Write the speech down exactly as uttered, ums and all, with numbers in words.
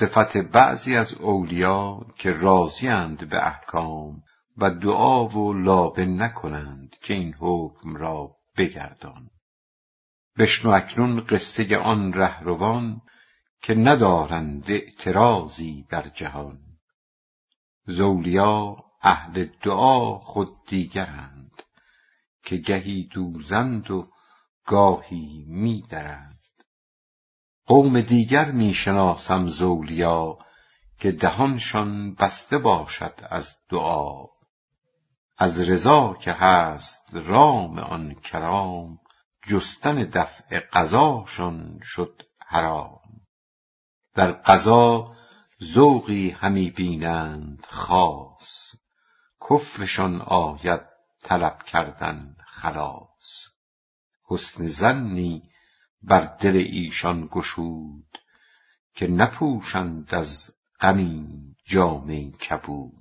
صفت بعضی از اولیا که راضی‌اند به احکام و دعا و لابه نکنند که این حکم را بگردان. بشنو اکنون قصه آن رهروان که ندارند اعتراضی در جهان. ز اولیا اهل دعا خود دیگرند که گهی دوزند و گاهی می درند. قوم دیگر می شناسم ز اولیا که دهانشان بسته باشد از دعا. از رضا که هست رام آن کرام جستن دفع قضاشان شد حرام. در قضا ذوقی همی بینند خاص کفرشان آید طلب کردن خلاص. حسن ظنی بر دل ایشان گشود که نپوشند از غمی جامه کبود.